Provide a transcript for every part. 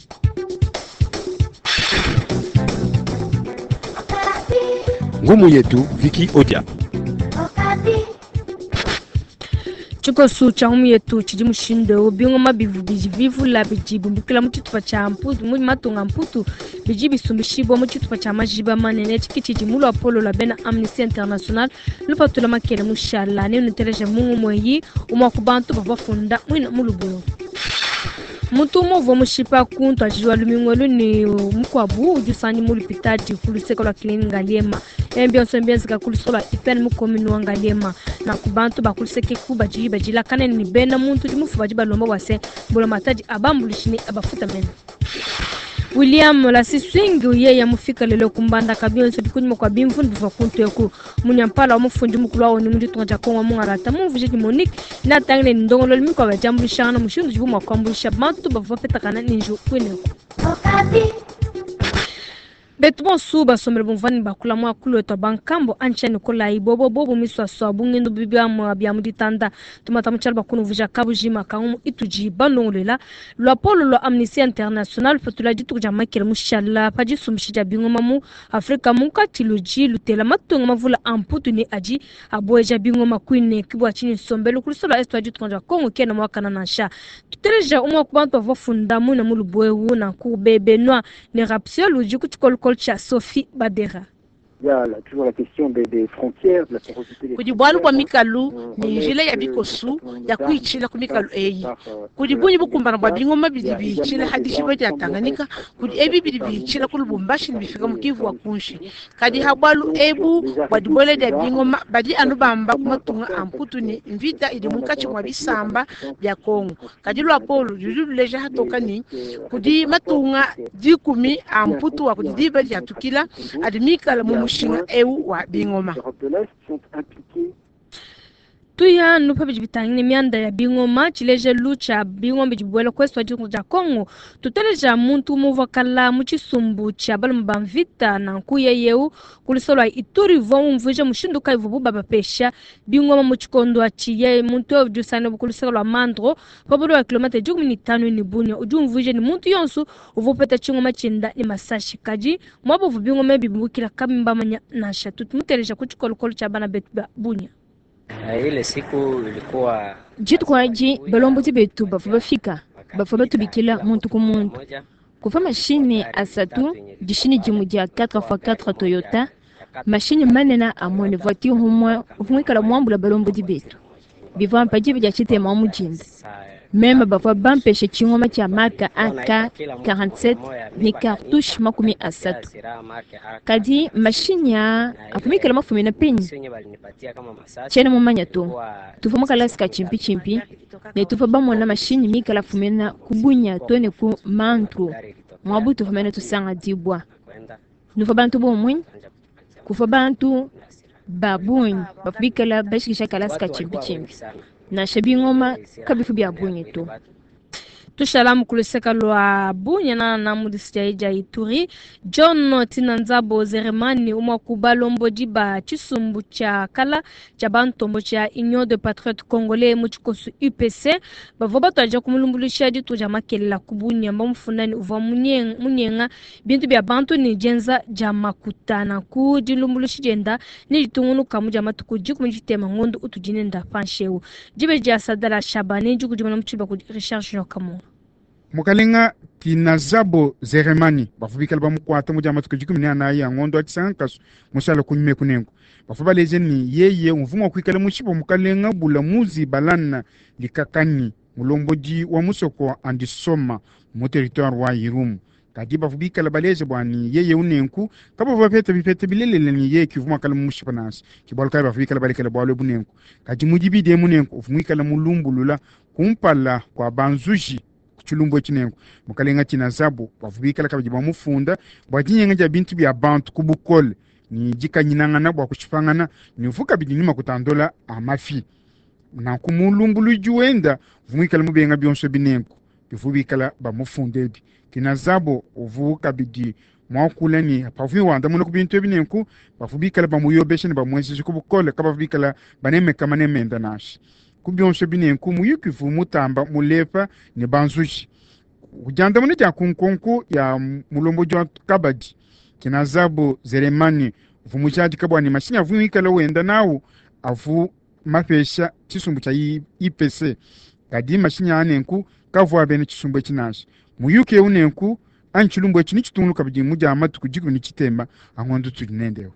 Ngumu yetu Viki Odia. Chuko su chahumu yetu chijimu shindo bingo mabivu bijivivu la bijibu mbukila mchitu pa cha mputu mwenye matunga mputu bijibi sumbishibo mchitu pa cha majiba manene chijimulo Apollo la bena Amnesty International lupa tula makele mushala ne uniteleje mungu mweyi umakubantu babafunda mwina mulubuyo Muntu movo mushipa kuntu ajijwa lumingwelu ni mkwabu ujusani mulipitaji kuluseka la kilini ngaliema Mbionso mbionzika kulisola ipeni mukominu wangaliema na kubantu bakuliseke kuba jiba jila kane ni bena muntu jimufu bajiba lomba wase mbolo mataji abambulishini abafuta mena William la siswingi yeye mufika lelo kumbanda kabionso bikunyuma kwa bimfundi bifa kuntu yoku munyampala omufundi mukulu wawo ni mundu tunga kongo mungarata muvuje Monique na tangne ndongolo limiko abajambulishana mushindu jibuma kwambulisha bantu bavapeta kana ninju kweneko Betbo suba somre bonvani bakula mwa kulo to bankambo anchani kola ibobo bobo miswa so bungindu bibya mu abyamudi tanda tumata muchalba kunu vuja kabujima kaum ituji balongolela lo Apollo lo Amnesty International fatula jitu jama kele mushalla paji sumshija bingoma mu Afrika munka tiluji lutela matunga mavula amputu ni aji aboeja bingoma kwine kibwa chini sombelo kulisola esto jitu konja Kongo kena mwakana nasha tuteleja umwa kubantu vafunda mu na mulubwe na ku bebenwa ne rapsio luji kuchikol Sophie Badera. Il y a toujours la question des frontières, de la porosité des Kujibwalu kwa mikalu ni jile ya bikosu ya kuichila kwa mikalu eyi. Kujibunyi bukumbana kwa bingoma bidibichila hadi shibaji ya Tanganyika. Ebi bidibichila kulubumbashi ni bifika mkivu wa kunshi. Kadi habwalu ebu wadibole ya bingoma badi anubamba kumatunga amputu ni mvita idimukachi mwa bisamba bya Kongo. Kadi lo Apollo jujulu leja hatoka ni kudi matunga dikumi amputu wa kudidiba ya tukila adimika la mushinga EU wa bingoma Tuya nupa bijibitangini mianda ya bingoma chileje lucha bingoma bijibwela kwesto jiku ja Kongo tuteleja muntu muvakala muchisumbu cha balumbamvita na nkuye yeu kulisolwa Ituri vwa mvuje mushindu kaivubu baba pesha bingoma muchikondo achiye muntu ujusane bukulisolwa mandro pabudu wa kilomita 15 ni bunya ujumvuje ni muntu yonsu uvupeta chingoma chinda ni masashi kaji mwabu bingoma bibukila kamimba manya nasha tutmuteleja kuchikolokolo cha bana betu bunya Ile siku ilikuwa jitu kwaji balombozi betu bafu bafika bafu batubikila muntu ku muntu kufa mashine asatu jishini jimudia 4x4 Toyota mashine manena amone voiture humwikala mwambula balombozi betu biva mpaji bija chitema mujinda mema bafu bampeshe chingoma cha marka AK-47 ni cartouche makumi asatu kadi mashine ya afumikala mafumi na penyi chene mumanya tu tufa mukalasika chimpi ne tufa bamona mashine mikala fumena kubunya tone ku mantru mwabutu fumena tusanga dibwa nufa bantu bomwe kufa bantu babunyi bafubikala bashikisha kalasika chimpi na shabingoma kabifu bya bunye tu tushalamu kuliseka lwa bunya na namudisia ija Ituri John Tinanzabo Zeremani umwa kubalombo jiba chisumbu cha kala cha bantombo cha Union de Patriotes Congolais muchikosu UPC bavoba twaja kumulumbulisha jitu ja makela kubunya mbamfunani uva munyenga bintu bya bantu ni jenza ja makutana ku dilumbulishi jenda ni jitungunu kamuja matuku jiku mjitema ngondo utujinenda pansheu jibe ja sadala Shabani jiku jimana mchiba ku Richard Jokamu Mukalenga Tinazabo Zeremani bafubikala bamukwata mujama tukujikumi na ya ngondo atisankasu musala kunyime kunengo bafuba lejeni yeye umvumo kwikala mushipo mukalenga bulamuzi balana likakani mulomboji wa musoko andisoma mu territoire wa Irumu kadi bafubikala baleje bwani yeye unenku kaba bapeta bipeta bilele ni yeye kivuma kala mushipo nas kibolka bafubikala balikala bwalo bunenku kadi mujibide munenku ufumikala mulumbulula kumpala kwa banzuji chulumbo chinengo mukalenga Tinazabo bafubikala kabiba mufunda bwajinyenga ja bintu bya bantu kubukole ni jika nyinangana bwa kuchipangana ni ufuka bidinima kutandola amafi na kumulumbulu juenda vumikala mubenga byonso binengo bifubikala bamufundebi Tinazabo uvuka bidi mwakula ni pafubi wanda muno kubintu binengo bafubikala bamuyobeshe ni bamwesisi kubukole kabafubikala baneme kama nemenda nashi kubyonso binengo muyukivu mutamba mulepa ni banzushi ujanda mune ja kunkonku ya mulombo jwa kabaji kina Zabo Zeremani vumujaji kabwa ni mashini avu ikala wenda nawo avu mapesha chisumbu cha IPC kadi mashini anenku kavwa bene chisumbu chinashi muyuke unenku anchilumbu chini chitunu kabiji muja amatu kujiku ni chitemba angondu tulinendewo.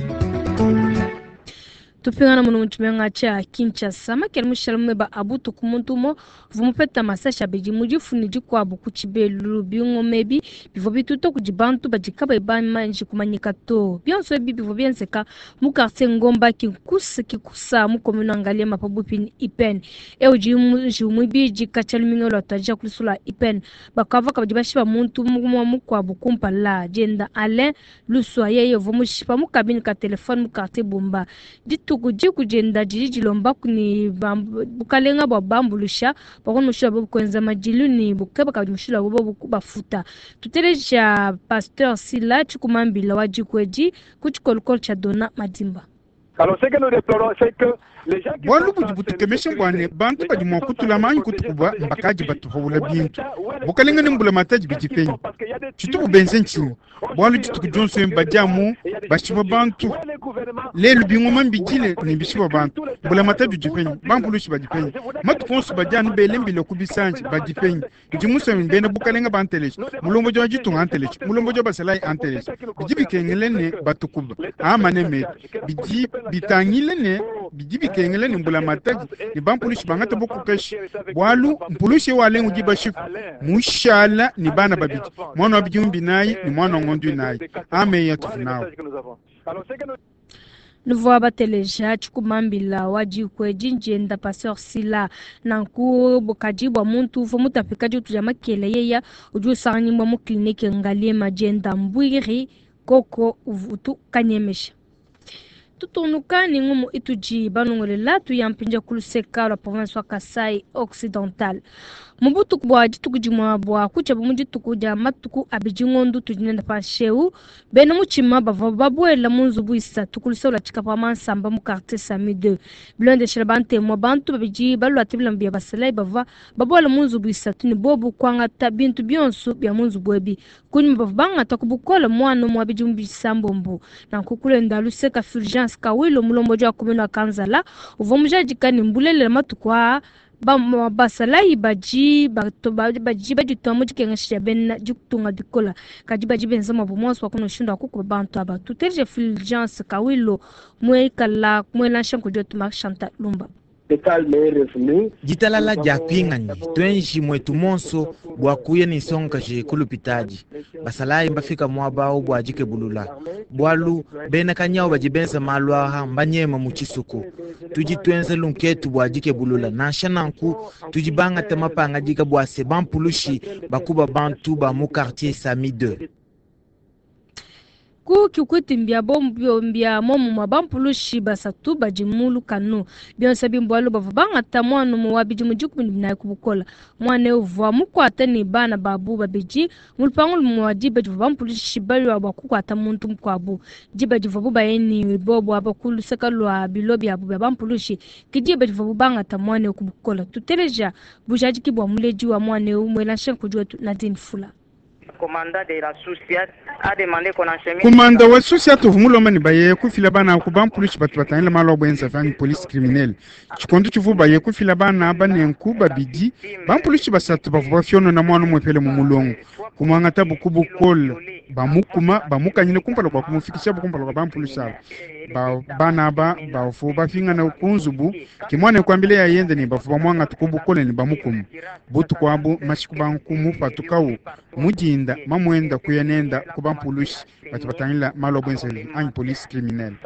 Tupingana muno mtumenga cha Kinshasa makele mushalme ba abutu kumuntumo vumupeta masasha beji mujifuni jikwa buku chibelu biungo mebi bivo bituto kujibantu bajikaba ibama nji kumanyika to bionso bibi bivo bienseka mukarte ngomba kikusa mukomuna angalia mapabupi ipen uji muibi jikachalumingo lotajia kulisula ipen bakava kabajibashiba muntu mukwa bukumpa la jenda Alain Luswa yeye vumushipa mukabini ka telefone mukarte bomba ditu kujenda jiji lomba kuni bukalenga bwa bambulusha bakono mushula bobu kwenza majilu ni bukaba ka mushula bobu bafuta tuteleja pasteur Sila chikumambila wajikweji kuchikolkol cha Dona Madimba. Alors ce que nous déplorons c'est que Bwalu butukemesha bwane bantu baji mwakutula manyi kutukuba mbakaji batuhawula bintu bukalenga nimbula mataji bijipenyi chitubu benze nchini bwalu jituku jonso mbajamu bashiba bantu lelu bingu mambijile ni bishiba bantu mbula mataji bijipenyi bambulushi bajipenyi matu konsu bajanu belembile kubisanji bajipenyi jimusa mbena bukalenga banteleshi mulombo jwa jitunga anteleshi mulombo jwa basalai anteleshi bijibi kengelene batukuba amane biji bitangilene bijibi kengele ni mbula mataji ni bampulushi bangata boku keshi bwalu mpulushi wale ujiba shifu mushala ni bana babiji mwana wabijumbi nayi ni mwana ngondu nayi ame ya tufunao. Nouveau bateleja chikumambila wajikwe jinjenda pasteur Sila nanku bokajibwa muntu vomuta pikaji tujama kele yeya uju sanyimba mu clinique ngalie majenda mbwiri koko uvutu kanyemesha tutunuka ni ngumu ituji banongole latu ya mpinja kuluseka la province wa Kasai Occidental mubutu kubwa jitukujimwa bwa kucha bumuji tukuja matuku abijingondu tujinenda pasheu bene muchima babwela munzu buisa tukulisa la chikapa mansamba mu quartier Sami 2 blonde shelabante mo bantu babiji balu atibilambia basalai babwela munzu buisa tuni bobu kwanga tabintu bionsu bya munzu bwebi kunyi babanga takubukola mwana mu abijumbi sambombo na kukulenda luseka urgence kawilo mulombo jwa kumena kanzala uvomujaji kani mbulele matukwa basalai baji twamu jikengasha benna jukutunga dikola kajibaji benzama bomoswa kuno shindo kuko bantu aba tuterje fulgence kawilo mwekala mwela shanko jotu Chanta Lumba jitalala japingani twenji mwetu monso bwakuye ni songa je kulupitaji basalai mbafika mwabao bwajike bulula bwalu bena kanyao bajibenza malwa mbanyema muchisuku tujitwenze lunketu bwajike bulula na shananku tujibanga temapanga jika bwase bampulushi bakuba bantu ba mu quartier Sami 2 ku kikwiti mbia bombio mbia momu mabampulushi basatu bajimulu kanu bionsa bimbwalu bavubanga tamwanu muwabiji mujuku na kubukola mwane uvwa mukwata ni bana babu babiji mulpangul muwajiba bampulushi balu abakukwata muntu mkwabu jiba jivabu bayeni bobo abakulu sekalwa bilobi abu bampulushi kijiba jivabu banga tamwane kubukola tuteleja bujaji kibwa muleji wa mwane umwela shenku jwetu Nadine Fula. Komanda wa Sociate vumulomani baye kufila bana kubampulushi batu batangila malo bwenza fani police criminelle chikondu chivu baye kufila bana banenku babidi bampulushi basatu bavuba fyono na mwana mwepele mu mulongo kumangata bukubukola bamukanyine kumpala kwa kumufikisha bukumpala kwa bampulushi bana bafu bafinga na kunzubu kimwane kwambile ya yende ni bafu bamwanga tukubukola ni bamukumu butu kwabu mashiku bankumu patukawu mujinda mamwenda kuyenenda kubampulushi batu batangila malo bwenza ani police criminelle.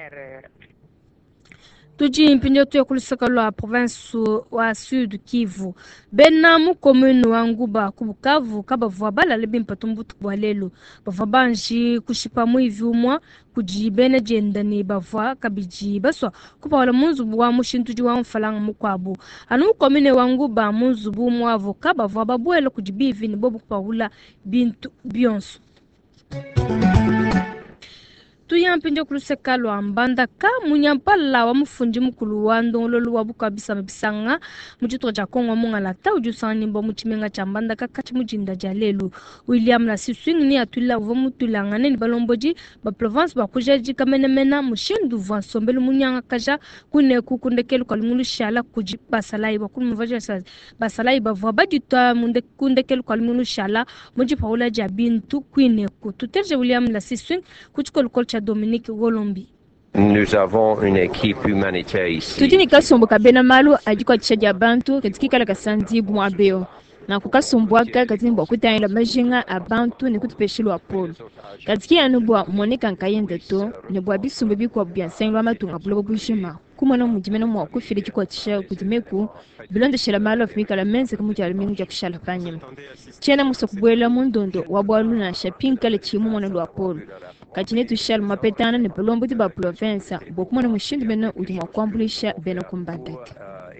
Tuji mpinjo tuya kulisaka lwa province wa Sud Kivu bena mu commune wa Nguba kubukavu kabavwa bala lebi mpatumbutu kwa lelo bavwa banji kushipa mwivi umwa kujibene jenda ni bavwa kabiji baswa kupa wala munzubu wa mushintuji wa mfalanga mukwabu anu commune wa Nguba munzubu umwa avoka bavwa babuelo kujibivi ni bobu kupa ula bintu bionsu tuyampinje kuluseka lwa mbanda ka munyampala wa mufundi mukulu wa ndongololo wa bukabisa mabisanga muchitwa cha Kongo mungala ta ujusanga nimbo muchimenga cha mbanda ka kati mujinda jalelu William la siswing ni atula vo mutulangane ni balomboji ba province ba kujeji kamenemena mushindu vansombelu munyanga kaja kune kukundekelu kalungulu shala kuji basalai ba kunu mvaja sa basalai ba vaba ditwa munde kundekelu kalungulu shala muji paula jabintu kwine ku tuterje William la siswing kuchikol Dominique Golombi. Nous avons une équipe humanitaire ici. Tutini kasombo kabena malu ajikwa chicha bantu katika kala kasandi mwabeo. Na kukasombwaka katika mbokutanga majinga abantu ni kutupeshelo apolo. Katika anubwa Monica nkayende to ne bwa bisumbe bikwa bya sengwa matunga bulo bujima. Kumana mujimena mwa kufiri chikwa chisha kudimeku bilonde shela malo afika la mense kumujali mingu ya kushala panyem. Chena musokubwela mundondo wabwalu na shopping kale chimu mwana lo apolo. Kachine tushal mapetana ne pelombo ti ba province bokumana mushindi bena udima kwambulisha bena kumbandaka.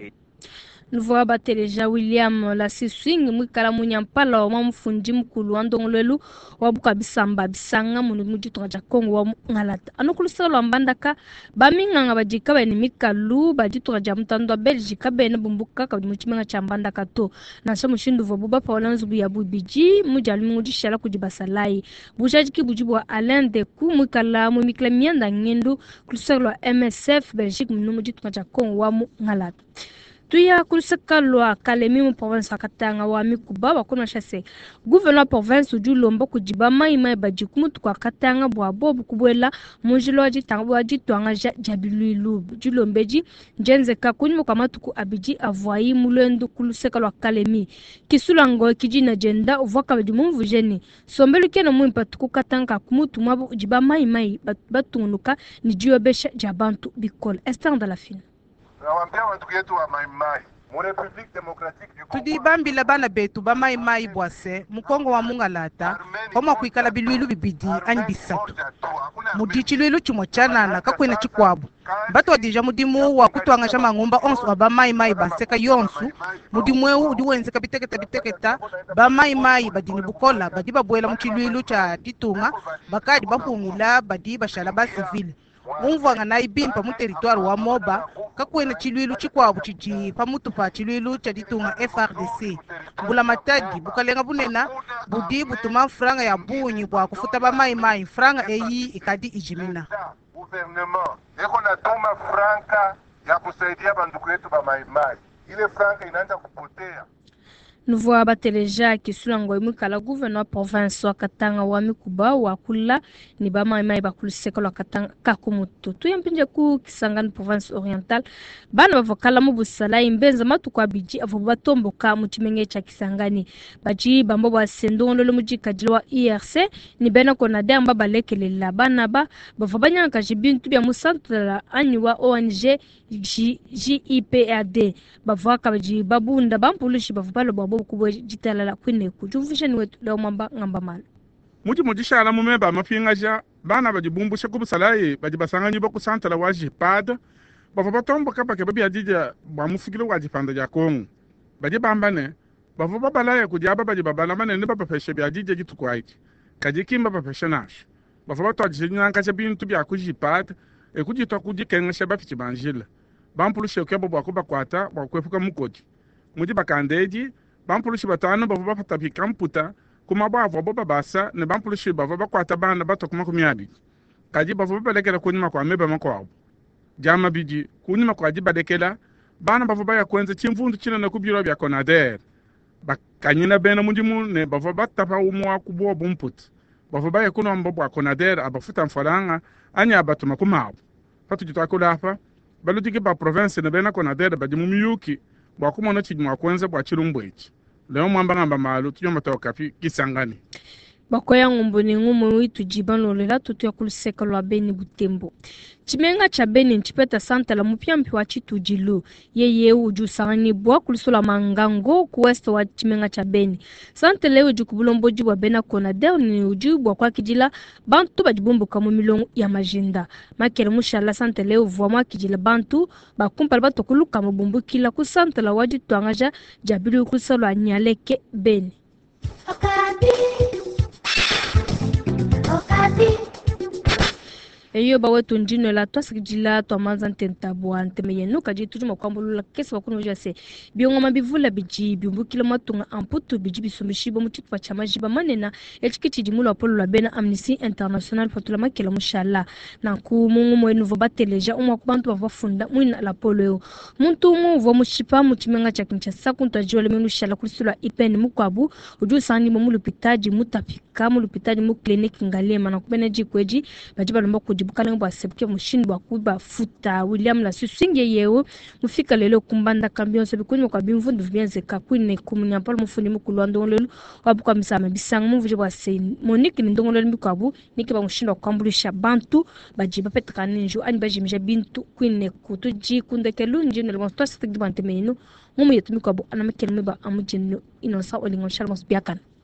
Nuvoa bateleja William la siswing mwikala munyampala wa mfundi mkulu wa ndongolelu wa bukabisamba bisanga mujitu cha Kongo wa ngalata anokulusela lwa mbandaka baminganga bajika bene mikalu bajitu ja mutando Belgique bene bumbuka ka muchimenga cha mbandaka to nasha mushindu vo buba paula nzubu ya bubiji mujali mujishala kujibasalai bujajiki bujibu wa Alain de ku mwikala mwikala mianda ngendu kulusela lwa MSF Belgique mujitu cha Kongo wa ngalata tuya kuluseka lwa Kalemi mu province akatanga wa mikuba bakona chase gouverneur province ujulombo kujiba mai bajikumutu kwa katanga bwa bobu kubwela mujilo ajitanga ajitwanga jabilu julombeji njenze kakunyu kwa matuku abiji avwai mulendo kuluseka lwa Kalemi kisulango kijina jenda uvaka bajumumvu jeni sombelu kena mu impatuku katanga kumutu mabo ujiba mai batungunuka ni jiobesha jabantu bikol Esther de la fin. Tudi bambila bana betu ba mai bwase mukongo wa mungalata koma kuikala bilwilu bibidi ani bisatu mudichilwilu chimochanana kakwena chikwabu bato adija mudimu wa kutwanga shama ngumba onsu wa ba mai baseka yonsu mudimweu udiwenzeka biteketa ba mai badini bukola badi babwela muchilwilu cha titunga bakadi bapumula badi bashala ba civile umvanga na ibimpa mu territoire wa Moba kakwena chilwilu chikwabu chichi pamutu pa chilwilu cha ditunga FRDC bula matadi bukalenga bunena budi butuma franga ya bunyi bwa kufuta ba mai franga eyi ikadi ijimina gouvernement eko na toma franka ya kusaidia banduku yetu ba mai ile franka inaanza kupotea. Nuvoa bateleja kisulango imukala gouverneur province wa Katanga wa mikuba wa kula ni ba mai bakuluseka lwa Katanga kakumutu tuyampinje ku Kisangani province oriental bana bavokala mu busala imbenza matuku abiji avo batomboka mu chimenge cha Kisangani baji bambo ba sendonlo lo mujikajilo wa IRC ni bena kona damba balekelela bana bavabanya ka jibintu bya musantra ani wa ONG JIPAD bavaka baji babunda bampulishi bavubalo babo kubwe jitalala kwine kujumvisha ni wetu leo ngamba mala mujishala mumeba mapingaja bana bajibumbusha kubusalaye bajibasanganya boku santala wa JIPAD bava batomboka pake babi ajija bamufukilo wa jipanda ja Kongo bajibambane bava babalaye kujaba bajibabala manene babafeshe bya ajija gitukwaiti kajikimba bafeshe nasho bava batwajinya nkaje bintu bya ku JIPAD ekujitwa kujikenga bafichi banjila bampulushe kwebo bwakuba kwata bwakwefuka mukoti mujibakandeji bampulushe batano bava bafata kamputa kuma bavo babasa ne bampulushe bava bakwata bana batokuma kumyabi kaji bava balekela kunyuma kwa meba makwabo jama biji kunyuma kwa jibadekela bana bava baya kwenza chimvundu china na kubiro bya Conader bakanyina bena mundimu ne bava batapa umwa kubo bumput bava baya kuno mbobo wa Conader abafuta mfaranga anya abatuma kumabo patu jitakula hapa balutiki ba province ne bena Conader bajimu miyuki bwakuma no chijuma kwenza bwa chilumbwechi leo mwamba ngamba malu tuyoma toka Kisangani bakoya ngumbu ni ngumu witu jibano lela tutu ya kuluseka lwa Beni Butembo chimenga cha Beni nchipeta santa la mupyampi wa chitu jilu yeye uju sangani bwa kulusula mangango ku west wa chimenga cha Beni santa leo uju kubulombo jibwa bena Conader ni uju bwa kwa kijila bantu bajibumbu kamu milongo ya majinda makere mushala santa leo vwa mwa kijila bantu bakumpala batokuluka mubumbu kila ku santa la waji tuangaja jabiru kusalwa nyaleke Beni eyo ba wetu njino la twasikijila twamanza ntentabwa ntemeyenu kaji tujuma kwambulula kesa bakunu jase biongo mabivula biji biumbukila matunga amputu biji bisumishibo mutitwa chama jiba manena echikiti jimulo apolo la bena Amnesty International fatula makela mushala na ku mungu mwe nouveau bateleja umwa kubantu bavafunda mwina la polo muntu mu vo mushipa mutimenga chakincha sakunta jole menu shala kulisula ipeni mukwabu uju sani mu lupitaji mutafika mu lupitaji mu clinic ngalema na kubene jikweji bajiba lomba kujibukana bwa sepke mushindi wa kuba futa William la susinge yeo mufika lelo kumbanda kambion sebi kunyo kwa bimvundu vyenze kakwine kumunya pala mufundi mukulwando lelo wabuka misama bisang mu vuje bwa sen Monique ndongolo mbikwabu nikiba mushindi wa kwambulisha bantu bajiba petkani njo ani bajimija bintu kwine kutuji kundekelu njino le mostwa sitik dibante menu mumu yetu mbikwabu anamekelu meba amujino inosa olingo shalmos biakan